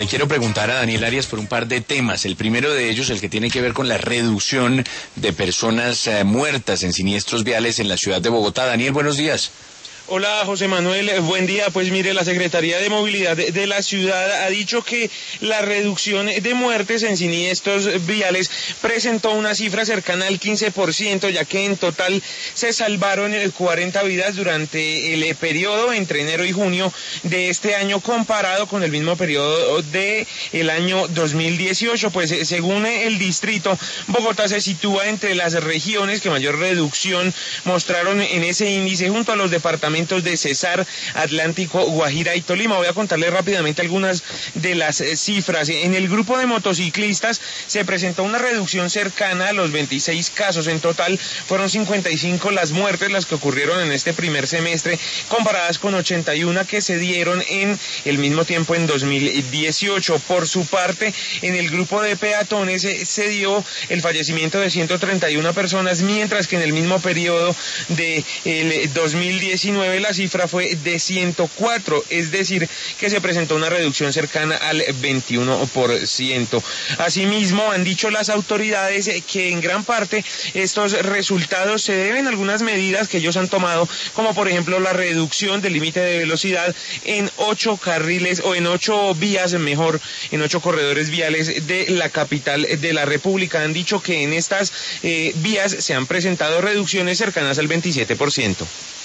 Le quiero preguntar a Daniel Arias por un par de temas. El primero de ellos, el que tiene que ver con la reducción de personas muertas en siniestros viales en la ciudad de Bogotá. Daniel, buenos días. Hola José Manuel, buen día. Pues mire, la Secretaría de Movilidad de la ciudad ha dicho que la reducción de muertes en siniestros viales presentó una cifra cercana al 15%, ya que en total se salvaron 40 vidas durante el periodo entre enero y junio de este año comparado con el mismo periodo del año 2018. Pues según el distrito, Bogotá se sitúa entre las regiones que mayor reducción mostraron en ese índice junto a los departamentos de Cesar, Atlántico, Guajira y Tolima. Voy a contarles rápidamente algunas de las cifras. En el grupo de motociclistas se presentó una reducción cercana a los 26 casos. En total fueron 55 las muertes las que ocurrieron en este primer semestre, comparadas con 81 que se dieron en el mismo tiempo en 2018. Por su parte, en el grupo de peatones se dio el fallecimiento de 131 personas, mientras que en el mismo periodo del 2019 la cifra fue de 104, es decir, que se presentó una reducción cercana al 21%. Asimismo, han dicho las autoridades que en gran parte estos resultados se deben a algunas medidas que ellos han tomado, como por ejemplo la reducción del límite de velocidad en 8 carriles o en 8 vías, mejor, en 8 corredores viales de la capital de la República. Han dicho que en estas vías se han presentado reducciones cercanas al 27%.